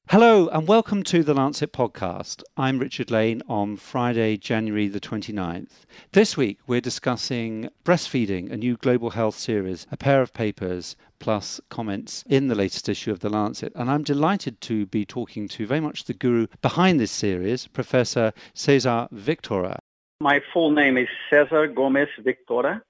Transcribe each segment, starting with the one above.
Hello and welcome to the Lancet podcast. I'm Richard Lane on Friday, January the 29th. This week we're discussing Breastfeeding, a new global health series, a pair of papers plus comments in the latest issue of the Lancet. And I'm delighted to be talking to very much the guru behind this series, Professor Cesar Victora. My full name is Cesar Gomes Victora.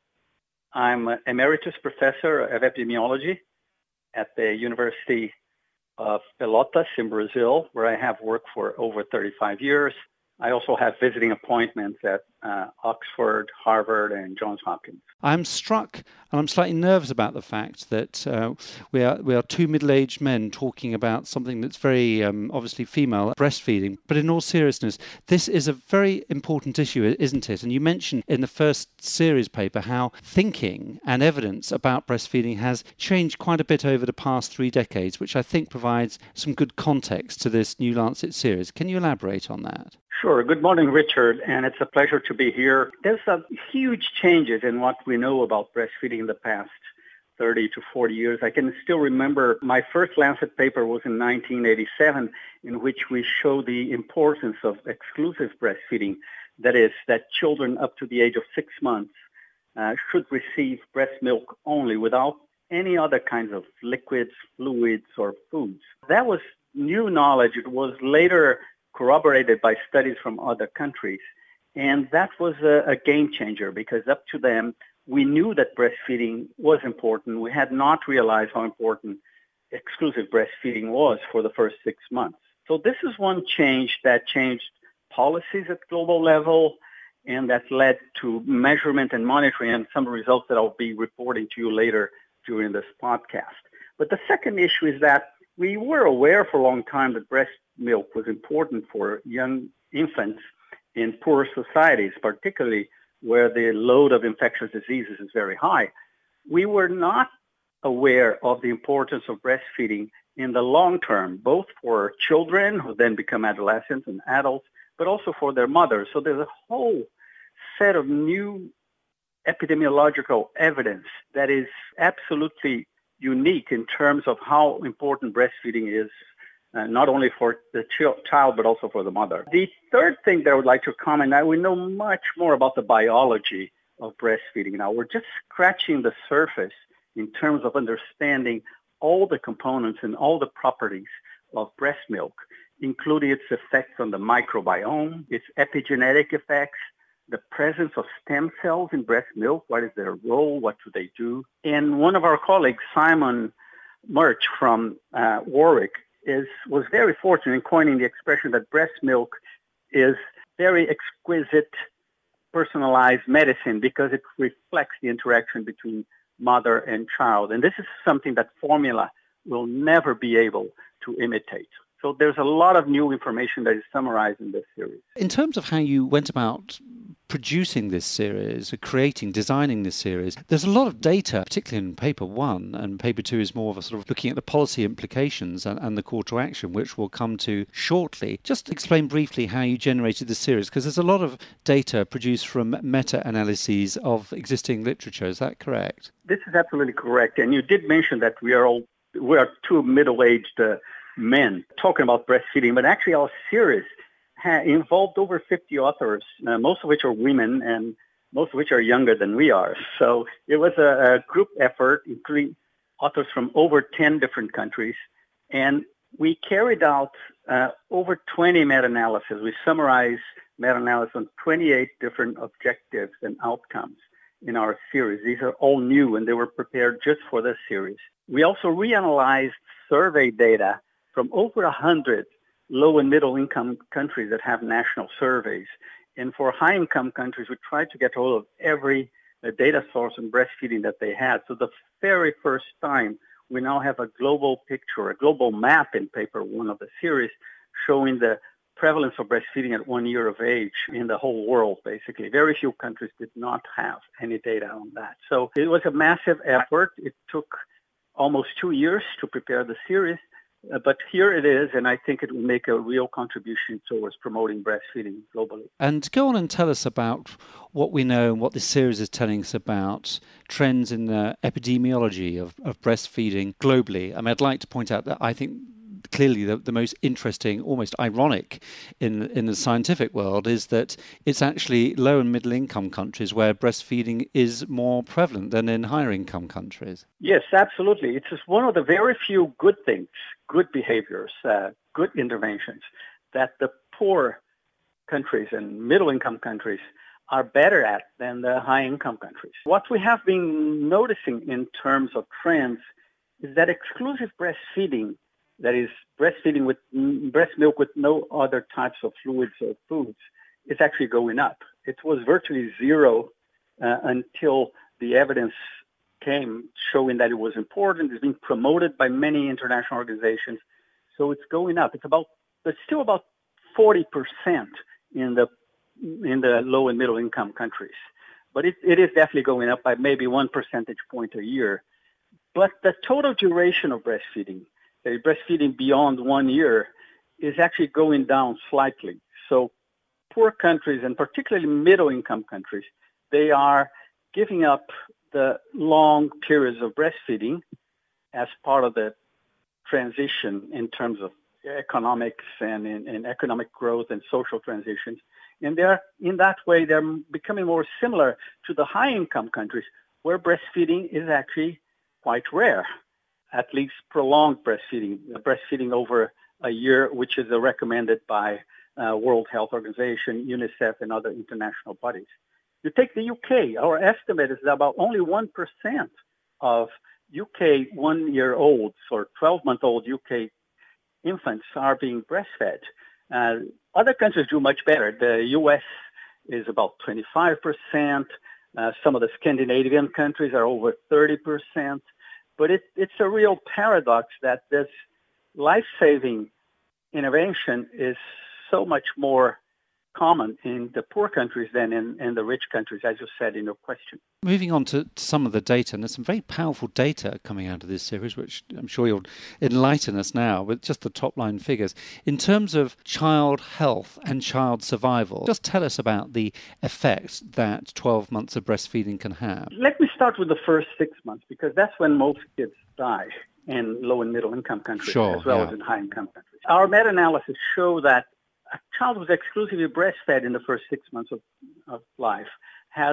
I'm an emeritus professor of epidemiology at the University of Pelotas in Brazil, where I have worked for over 35 years. I also have visiting appointments at Oxford, Harvard, and Johns Hopkins. I'm struck and I'm slightly nervous about the fact that we are two middle-aged men talking about something that's very obviously female, breastfeeding. But in all seriousness, this is a very important issue, isn't it? And you mentioned in the first series paper how thinking and evidence about breastfeeding has changed quite a bit over the past 3 decades, which I think provides some good context to this new Lancet series. Can you elaborate on that? Sure. Good morning, Richard, and it's a pleasure to be here. There's a huge changes in what we know about breastfeeding in the past 30 to 40 years. I can still remember my first Lancet paper was in 1987, in which we show the importance of exclusive breastfeeding. That is, that children up to the age of 6 months should receive breast milk only without any other kinds of liquids, fluids, or foods. That was new knowledge. It was later corroborated by studies from other countries. And that was a game changer because up to then, we knew that breastfeeding was important. We had not realized how important exclusive breastfeeding was for the first 6 months. So this is one change that changed policies at global level, and that led to measurement and monitoring and some results that I'll be reporting to you later during this podcast. But the second issue is that we were aware for a long time that breast milk was important for young infants in poor societies, particularly where the load of infectious diseases is very high. We were not aware of the importance of breastfeeding in the long term, both for children who then become adolescents and adults, but also for their mothers. So there's a whole set of new epidemiological evidence that is absolutely unique in terms of how important breastfeeding is, not only for the child, but also for the mother. The third thing that I would like to comment, now we know much more about the biology of breastfeeding. Now we're just scratching the surface in terms of understanding all the components and all the properties of breast milk, including its effects on the microbiome, its epigenetic effects, the presence of stem cells in breast milk, what is their role, what do they do? And one of our colleagues, Simon Murch from Warwick, was very fortunate in coining the expression that breast milk is very exquisite, personalized medicine because it reflects the interaction between mother and child. And this is something that formula will never be able to imitate. So there's a lot of new information that is summarized in this series. In terms of how you went about producing this series, designing this series, there's a lot of data, particularly in paper 1, and paper 2 is more of a sort of looking at the policy implications and the call to action, which we'll come to shortly. Just explain briefly how you generated the series, because there's a lot of data produced from meta-analyses of existing literature. Is that correct? This is absolutely correct. And you did mention that we are two middle-aged men talking about breastfeeding, but actually our series involved over 50 authors, most of which are women and most of which are younger than we are. So it was a group effort, including authors from over 10 different countries. And we carried out over 20 meta-analyses. We summarized meta-analysis on 28 different objectives and outcomes in our series. These are all new and they were prepared just for this series. We also reanalyzed survey data from over 100 low and middle income countries that have national surveys. And for high income countries, we tried to get hold of every data source on breastfeeding that they had. So the very first time, we now have a global picture, a global map in paper 1 of the series showing the prevalence of breastfeeding at 1 year of age in the whole world, basically. Very few countries did not have any data on that. So it was a massive effort. It took almost 2 years to prepare the series. But here it is, and I think it will make a real contribution towards promoting breastfeeding globally. And go on and tell us about what we know and what this series is telling us about trends in the epidemiology of breastfeeding globally. I mean, I'd like to point out that I think clearly the most interesting, almost ironic in the scientific world is that it's actually low and middle income countries where breastfeeding is more prevalent than in higher income countries. Yes, absolutely. It's just one of the very few good things, good behaviors, good interventions that the poor countries and middle income countries are better at than the high income countries. What we have been noticing in terms of trends is that exclusive breastfeeding, that is breastfeeding with breast milk with no other types of fluids or foods, is actually going up. It was virtually zero until the evidence came showing that it was important. It's being promoted by many international organizations. So it's going up. It's still about 40% in the low and middle income countries. But it is definitely going up by maybe 1 percentage point a year. But the total duration of breastfeeding, breastfeeding beyond 1 year, is actually going down slightly. So poor countries, and particularly middle-income countries, they are giving up the long periods of breastfeeding as part of the transition in terms of economics and in economic growth and social transitions. And in that way, they're becoming more similar to the high-income countries where breastfeeding is actually quite rare, at least prolonged breastfeeding over a year, which is recommended by World Health Organization, UNICEF, and other international bodies. You take the UK, our estimate is that about only 1% of UK 1-year-olds or 12-month-old UK infants are being breastfed. Other countries do much better. The US is about 25%. Some of the Scandinavian countries are over 30%. But it's a real paradox that this life-saving intervention is so much more common in the poor countries than in the rich countries, as you said in your question. Moving on to some of the data, and there's some very powerful data coming out of this series, which I'm sure you'll enlighten us now with just the top line figures. In terms of child health and child survival, just tell us about the effects that 12 months of breastfeeding can have. Let me start with the first 6 months, because that's when most kids die in low and middle income countries, as well as in high income countries. Our meta-analysis show that a child who's exclusively breastfed in the first 6 months of life has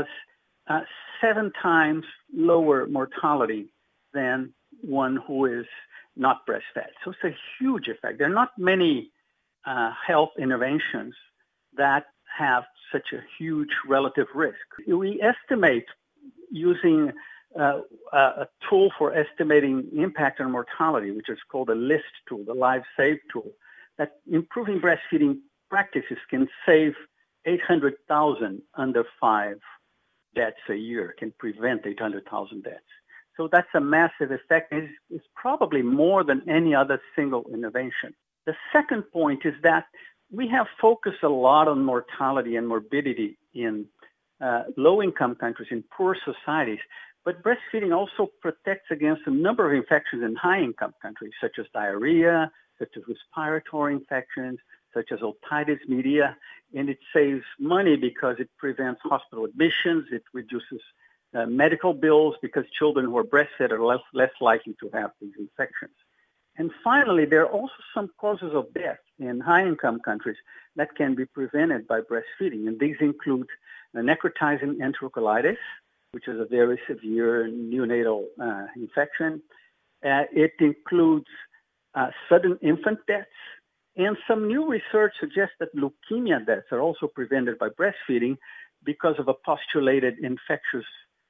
7 times lower mortality than one who is not breastfed. So it's a huge effect. There are not many health interventions that have such a huge relative risk. We estimate using a tool for estimating impact on mortality, which is called a LIST tool, the LiveSave tool, that improving breastfeeding practices can save 800,000 under 5 deaths a year, can prevent 800,000 deaths. So that's a massive effect. It's probably more than any other single intervention. The second point is that we have focused a lot on mortality and morbidity in low-income countries, in poor societies, but breastfeeding also protects against a number of infections in high-income countries, such as diarrhea, such as respiratory infections, such as otitis media, and it saves money because it prevents hospital admissions, it reduces medical bills because children who are breastfed are less likely to have these infections. And finally, there are also some causes of death in high-income countries that can be prevented by breastfeeding, and these include necrotizing enterocolitis, which is a very severe neonatal infection. It includes sudden infant deaths, and some new research suggests that leukemia deaths are also prevented by breastfeeding because of a postulated infectious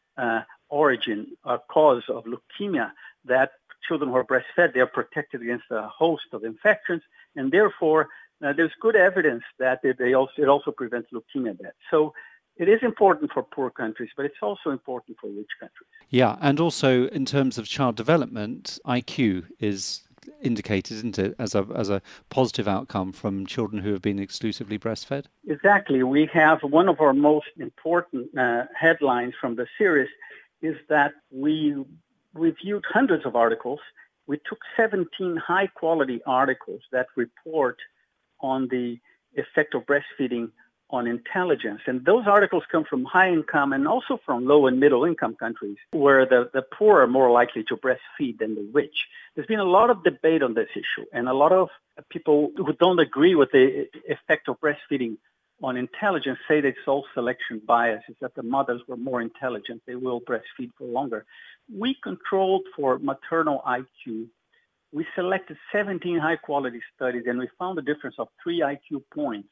origin or cause of leukemia, that children who are breastfed, they are protected against a host of infections, and therefore there's good evidence that it also prevents leukemia deaths. So it is important for poor countries, but it's also important for rich countries. Yeah, and also in terms of child development, IQ is indicated, isn't it, as a positive outcome from children who have been exclusively breastfed? Exactly. We have one of our most important headlines from the series is that we reviewed hundreds of articles. We took 17 high-quality articles that report on the effect of breastfeeding on intelligence. And those articles come from high income and also from low and middle income countries where the poor are more likely to breastfeed than the rich. There's been a lot of debate on this issue, and a lot of people who don't agree with the effect of breastfeeding on intelligence say that it's all selection bias, is that the mothers were more intelligent, they will breastfeed for longer. We controlled for maternal IQ. We selected 17 high-quality studies, and we found a difference of 3 IQ points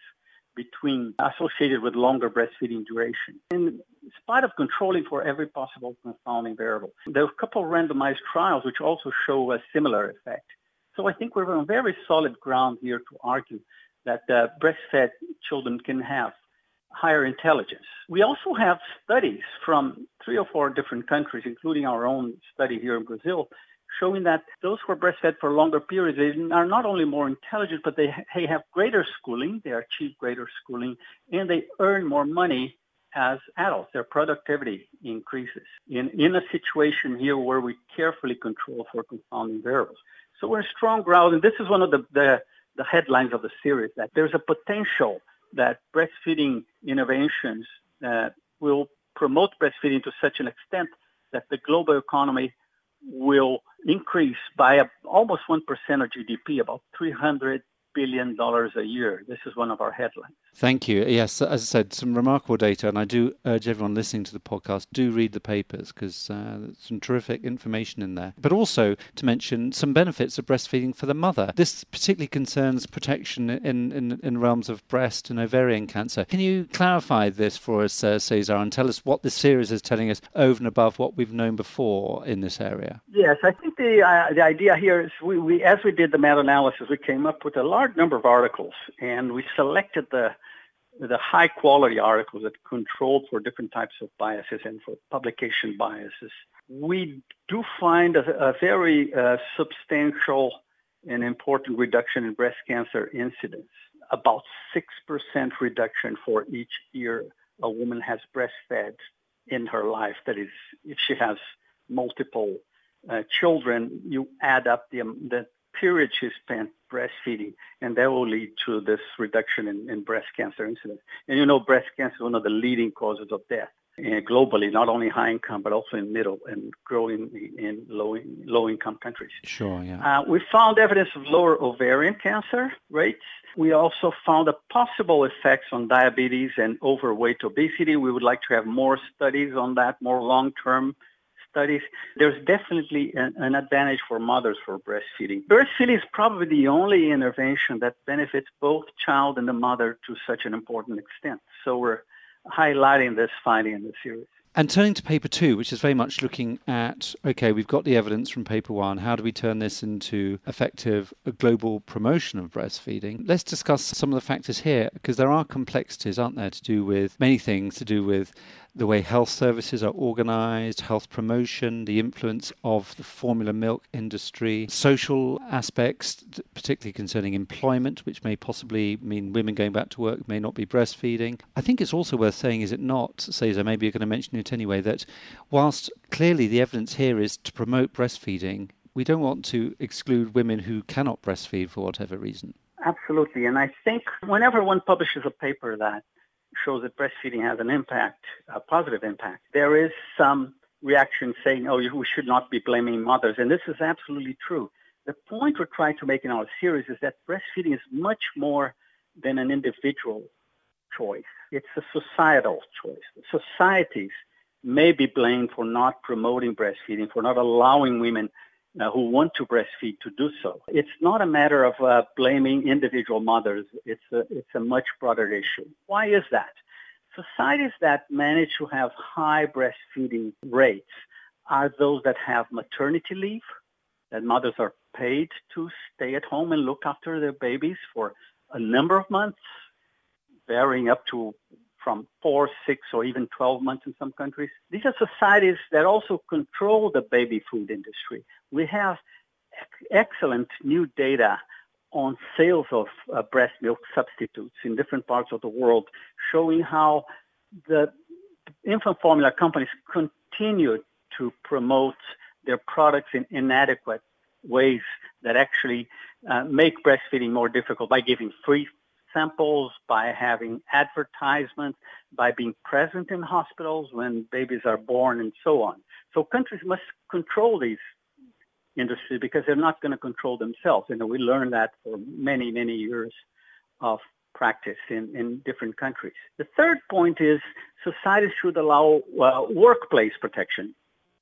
associated with longer breastfeeding duration. In spite of controlling for every possible confounding variable, there are a couple of randomized trials which also show a similar effect. So I think we're on very solid ground here to argue that breastfed children can have higher intelligence. We also have studies from 3 or 4 different countries, including our own study here in Brazil, showing that those who are breastfed for longer periods, they are not only more intelligent, but they have greater schooling, they achieve greater schooling, and they earn more money as adults. Their productivity increases in a situation here where we carefully control for confounding variables. So we're strong ground, and this is one of the headlines of the series, that there's a potential that breastfeeding interventions will promote breastfeeding to such an extent that the global economy will increase by almost 1% of GDP, about $300 billion a year. This is one of our headlines. Thank you. Yes, as I said, some remarkable data, and I do urge everyone listening to the podcast, do read the papers, because there's some terrific information in there. But also to mention some benefits of breastfeeding for the mother. This particularly concerns protection in realms of breast and ovarian cancer. Can you clarify this for us, Cesar, and tell us what this series is telling us over and above what we've known before in this area? Yes, I think the idea here is we as we did the meta-analysis, we came up with a large number of articles, and we selected the high-quality articles that controlled for different types of biases and for publication biases. We do find a very substantial and important reduction in breast cancer incidence, about 6% reduction for each year a woman has breastfed in her life. That is, if she has multiple children, you add up the period she spent breastfeeding, and that will lead to this reduction in breast cancer incidence. And you know, breast cancer is one of the leading causes of death globally, not only high income, but also in middle and growing in low income countries. Sure, yeah. We found evidence of lower ovarian cancer rates. We also found a possible effects on diabetes and overweight obesity. We would like to have more studies on that, more long-term studies. There's definitely an advantage for mothers for breastfeeding. Breastfeeding is probably the only intervention that benefits both child and the mother to such an important extent. So we're highlighting this finding in the series. And turning to paper 2, which is very much looking at, okay, we've got the evidence from paper 1. How do we turn this into effective global promotion of breastfeeding? Let's discuss some of the factors here, because there are complexities, aren't there, to do with many things, to do with the way health services are organized, health promotion, the influence of the formula milk industry, social aspects, particularly concerning employment, which may possibly mean women going back to work may not be breastfeeding. I think it's also worth saying, is it not, Cesar, maybe you're going to mention it anyway, that whilst clearly the evidence here is to promote breastfeeding, we don't want to exclude women who cannot breastfeed for whatever reason. Absolutely. And I think whenever one publishes a paper that shows that breastfeeding has an impact, a positive impact, there is some reaction saying, oh, we should not be blaming mothers. And this is absolutely true. The point we're trying to make in our series is that breastfeeding is much more than an individual choice. It's a societal choice. Societies may be blamed for not promoting breastfeeding, for not allowing women who want to breastfeed to do so. It's not a matter of blaming individual mothers. It's a much broader issue. Why is that? Societies that manage to have high breastfeeding rates are those that have maternity leave, that mothers are paid to stay at home and look after their babies for a number of months, varying up to from 4, 6, or even 12 months in some countries. These are societies that also control the baby food industry. We have excellent new data on sales of breast milk substitutes in different parts of the world, showing how the infant formula companies continue to promote their products in inadequate ways that actually make breastfeeding more difficult by giving free samples, by having advertisements, by being present in hospitals when babies are born, and so on. So countries must control these industries because they're not going to control themselves. We learned that for many, many years of practice in different countries. The third point is society should allow workplace protection.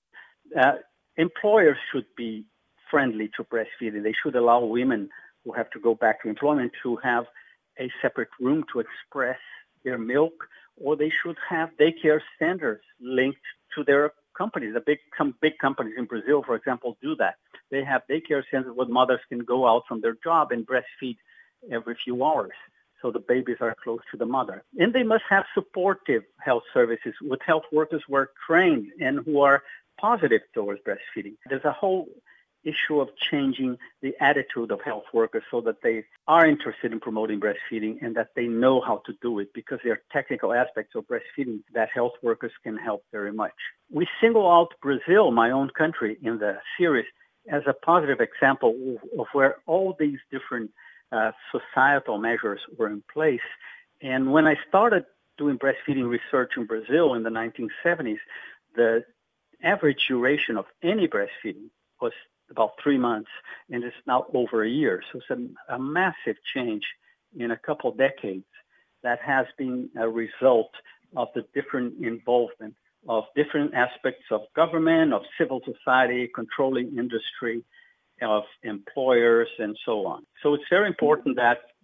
Employers should be friendly to breastfeeding. They should allow women who have to go back to employment to have a separate room to express their milk, or they should have daycare centers linked to their companies. Some big companies in Brazil, for example, do that. They have daycare centers where mothers can go out from their job and breastfeed every few hours, so the babies are close to the mother. And they must have supportive health services with health workers who are trained and who are positive towards breastfeeding. There's a whole issue of changing the attitude of health workers so that they are interested in promoting breastfeeding and that they know how to do it, because there are technical aspects of breastfeeding that health workers can help very much. We single out Brazil, my own country, in the series as a positive example of where all these different societal measures were in place. And when I started doing breastfeeding research in Brazil in the 1970s, the average duration of any breastfeeding was about 3 months, and it's now over a year. So it's a massive change in a couple decades that has been a result of the different involvement of different aspects of government, of civil society, controlling industry, of employers, and so on. So it's very important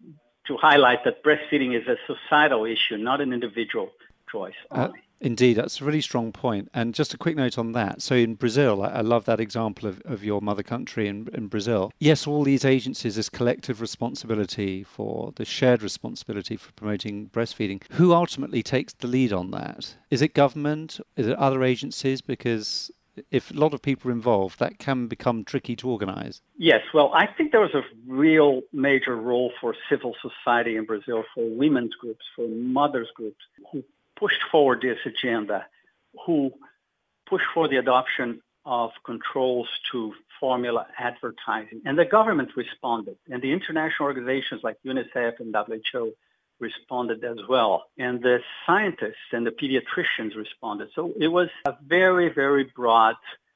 to highlight that breastfeeding is a societal issue, not an individual choice only. Indeed, that's a really strong point. And just a quick note on that. So in Brazil, I love that example of your mother country in Brazil. Yes, all these agencies, this collective responsibility for the shared responsibility for promoting breastfeeding. Who ultimately takes the lead on that? Is it government? Is it other agencies? Because if a lot of people are involved, that can become tricky to organize. Yes, well, I think there was a real major role for civil society in Brazil, for women's groups, for mothers groups, who pushed forward this agenda, who pushed for the adoption of controls to formula advertising. And the government responded. And the international organizations like UNICEF and WHO responded as well. And the scientists and the pediatricians responded. So it was a very, very broad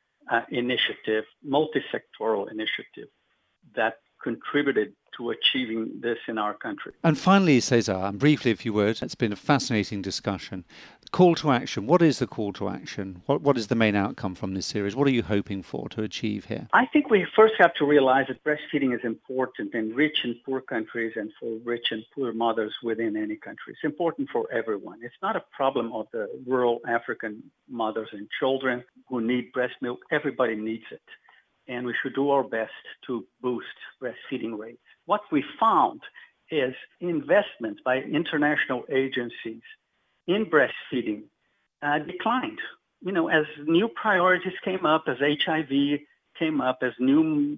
initiative, multi-sectoral initiative that contributed to achieving this in our country. And finally, Cesar, and briefly if you would, it's been a fascinating discussion. Call to action. What is the call to action? What is the main outcome from this series? What are you hoping for to achieve here? I think we first have to realize that breastfeeding is important in rich and poor countries and for rich and poor mothers within any country. It's important for everyone. It's not a problem of the rural African mothers and children who need breast milk. Everybody needs it. And we should do our best to boost breastfeeding rates. What we found is investments by international agencies in breastfeeding declined. As new priorities came up, as HIV came up, as new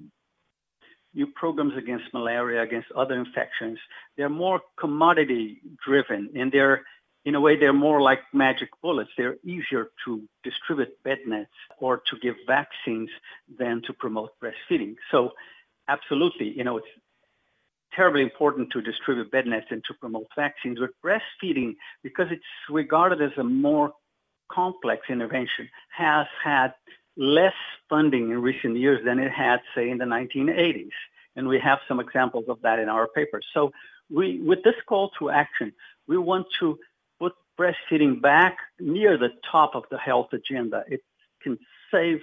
programs against malaria, against other infections, they're more commodity-driven, and in a way, they're more like magic bullets. They're easier to distribute bed nets or to give vaccines than to promote breastfeeding. So absolutely, it's terribly important to distribute bed nets and to promote vaccines. But breastfeeding, because it's regarded as a more complex intervention, has had less funding in recent years than it had, say, in the 1980s. And we have some examples of that in our paper. So with this call to action, we want to put breastfeeding back near the top of the health agenda. It can save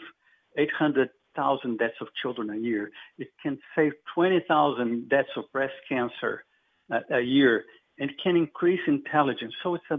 800,000 deaths of children a year. It can save 20,000 deaths of breast cancer a year, and it can increase intelligence. So it's a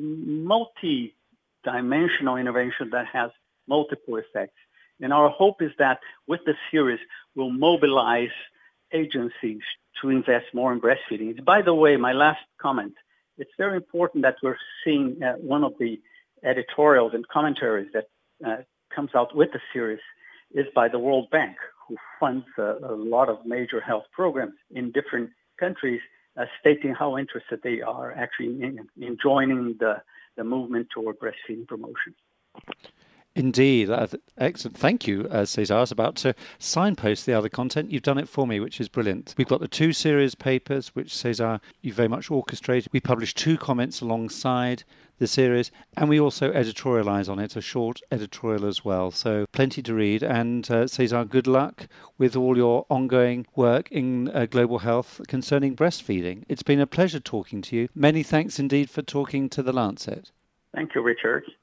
multi-dimensional intervention that has multiple effects. And our hope is that with the series, we'll mobilize agencies to invest more in breastfeeding. By the way, my last comment, it's very important that we're seeing one of the editorials and commentaries that comes out with the series is by the World Bank, who funds a lot of major health programs in different countries, stating how interested they are actually in joining the movement toward breastfeeding promotion. Indeed. Excellent. Thank you, Cesar. I was about to signpost the other content. You've done it for me, which is brilliant. We've got the 2 series papers, which Cesar, you very much orchestrated. We published 2 comments alongside the series, and we also editorialize on it, a short editorial as well. So plenty to read. And Cesar, good luck with all your ongoing work in global health concerning breastfeeding. It's been a pleasure talking to you. Many thanks indeed for talking to The Lancet. Thank you, Richard.